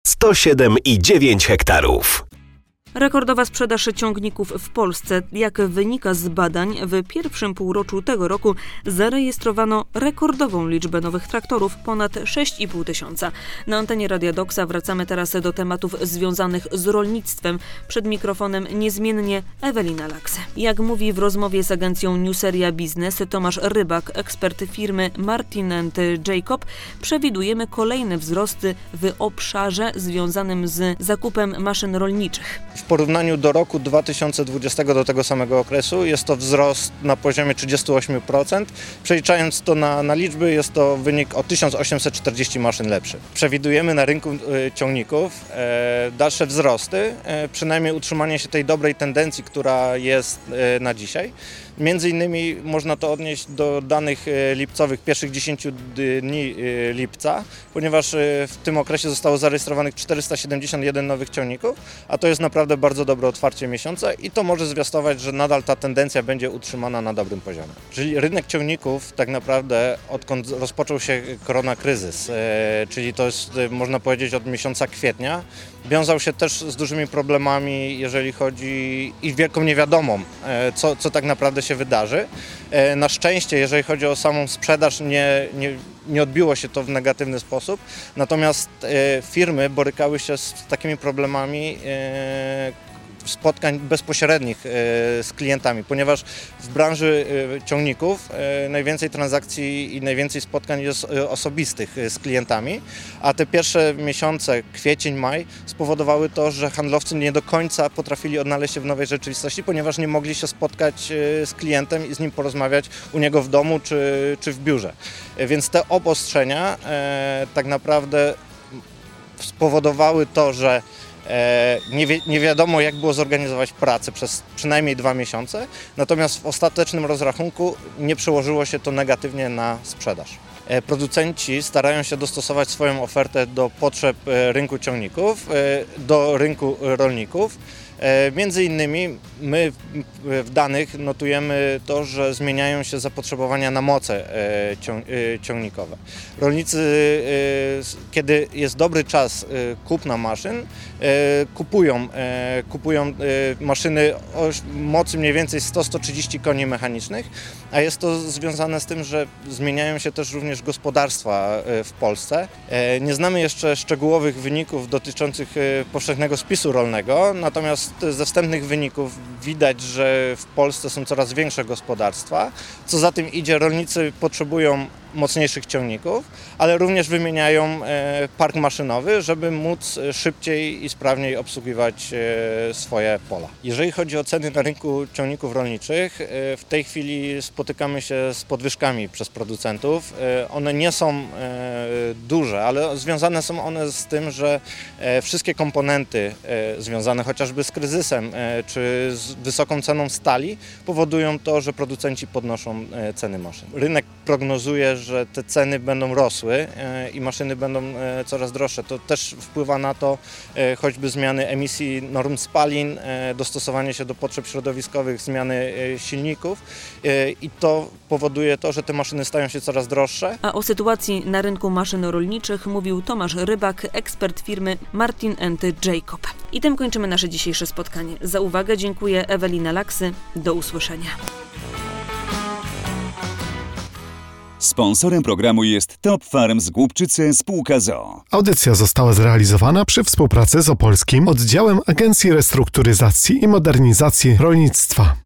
107,9 hektarów. Rekordowa sprzedaż ciągników w Polsce. Jak wynika z badań, w pierwszym półroczu tego roku zarejestrowano rekordową liczbę nowych traktorów, ponad 6,5 tysiąca. Na antenie Radia Doksa wracamy teraz do tematów związanych z rolnictwem. Przed mikrofonem niezmiennie Ewelina Laksy. Jak mówi w rozmowie z agencją Newseria Biznes Tomasz Rybak, ekspert firmy Martin & Jacob, przewidujemy kolejne wzrosty w obszarze związanym z zakupem maszyn rolniczych. W porównaniu do roku 2020 do tego samego okresu jest to wzrost na poziomie 38%. Przeliczając to na liczby, jest to wynik o 1840 maszyn lepszy. Przewidujemy na rynku ciągników dalsze wzrosty, przynajmniej utrzymanie się tej dobrej tendencji, która jest na dzisiaj. Między innymi można to odnieść do danych lipcowych, pierwszych 10 dni lipca, ponieważ w tym okresie zostało zarejestrowanych 471 nowych ciągników, a to jest naprawdę bardzo dobre otwarcie miesiąca i to może zwiastować, że nadal ta tendencja będzie utrzymana na dobrym poziomie. Czyli rynek ciągników tak naprawdę odkąd rozpoczął się koronakryzys, czyli to jest, można powiedzieć, od miesiąca kwietnia, wiązał się też z dużymi problemami, jeżeli chodzi i wielką niewiadomą, co tak naprawdę się wydarzy. Na szczęście, jeżeli chodzi o samą sprzedaż, nie odbiło się to w negatywny sposób, natomiast firmy borykały się z takimi problemami spotkań bezpośrednich z klientami, ponieważ w branży ciągników najwięcej transakcji i najwięcej spotkań jest osobistych z klientami, a te pierwsze miesiące, kwiecień, maj, spowodowały to, że handlowcy nie do końca potrafili odnaleźć się w nowej rzeczywistości, ponieważ nie mogli się spotkać z klientem i z nim porozmawiać u niego w domu czy w biurze. Więc te obostrzenia tak naprawdę spowodowały to, że nie wiadomo, jak było zorganizować pracę przez przynajmniej 2 miesiące, natomiast w ostatecznym rozrachunku nie przełożyło się to negatywnie na sprzedaż. Producenci starają się dostosować swoją ofertę do potrzeb rynku ciągników, do rynku rolników. Między innymi my w danych notujemy to, że zmieniają się zapotrzebowania na moce ciągnikowe. Rolnicy, kiedy jest dobry czas kupna maszyn, kupują maszyny o mocy mniej więcej 100-130 koni mechanicznych, a jest to związane z tym, że zmieniają się też również gospodarstwa w Polsce. Nie znamy jeszcze szczegółowych wyników dotyczących powszechnego spisu rolnego, natomiast ze wstępnych wyników widać, że w Polsce są coraz większe gospodarstwa. Co za tym idzie, rolnicy potrzebują mocniejszych ciągników, ale również wymieniają park maszynowy, żeby móc szybciej i sprawniej obsługiwać swoje pola. Jeżeli chodzi o ceny na rynku ciągników rolniczych, w tej chwili spotykamy się z podwyżkami przez producentów. One nie są duże, ale związane są one z tym, że wszystkie komponenty związane chociażby z kryzysem czy z wysoką ceną stali powodują to, że producenci podnoszą ceny maszyn. Rynek prognozuje, że te ceny będą rosły i maszyny będą coraz droższe. To też wpływa na to choćby zmiany emisji norm spalin, dostosowanie się do potrzeb środowiskowych, zmiany silników i to powoduje to, że te maszyny stają się coraz droższe. A o sytuacji na rynku maszyn rolniczych mówił Tomasz Rybak, ekspert firmy Martin & Jacob. I tym kończymy nasze dzisiejsze spotkanie. Za uwagę dziękuję Ewelina Laksy. Do usłyszenia. Sponsorem programu jest Top Farm z Głubczyce spółka z.o.o. Audycja została zrealizowana przy współpracy z Opolskim Oddziałem Agencji Restrukturyzacji i Modernizacji Rolnictwa.